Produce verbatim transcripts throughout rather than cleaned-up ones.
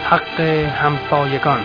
حق همسایگان.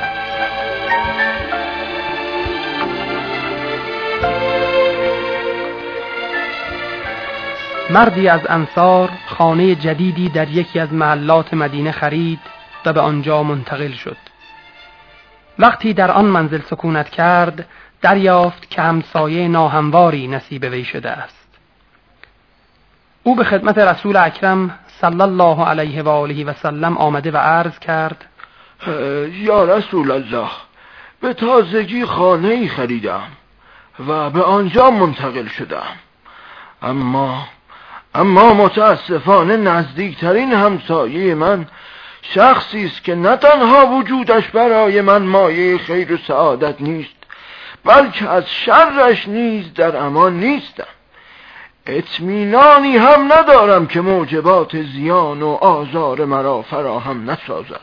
مردی از انصار خانه جدیدی در یکی از محلات مدینه خرید و به آنجا منتقل شد. وقتی در آن منزل سکونت کرد، دریافت که همسایه ناهمواری نصیب وی شده است. او به خدمت رسول اکرم صلی الله علیه و آله و سلم آمده و عرض کرد: یا رسول الله، به تازگی خانه‌ای خریدم و به آنجا منتقل شدم، اما اما متاسفانه نزدیکترین همسایه من شخصی است که نه تنها وجودش برای من مایه خیر و سعادت نیست، بلکه از شرش نیز در امان نیستم. اطمینانی هم ندارم که موجبات زیان و آزار مرا فراهم نسازد.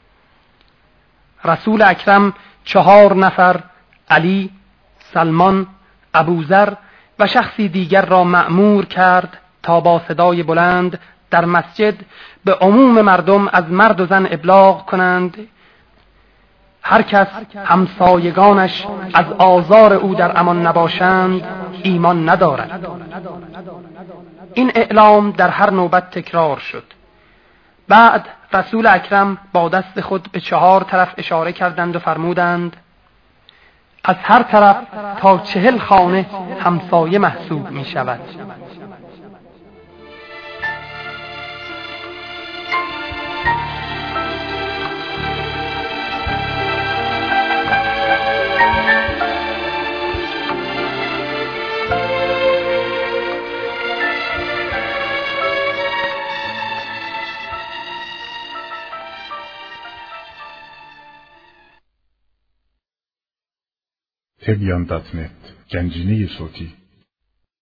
رسول اکرم چهار نفر، علی، سلمان، ابوذر و شخصی دیگر را مأمور کرد تا با صدای بلند در مسجد به عموم مردم از مرد و زن ابلاغ کنند هر کس همسایگانش از آزار او در امان نباشند ایمان ندارد. این اعلام در هر نوبت تکرار شد. بعد رسول اکرم با دست خود به چهار طرف اشاره کردند و فرمودند: از هر طرف تا چهل خانه همسایه محسوب می شود. تبیان دات نت گنجینه صوتی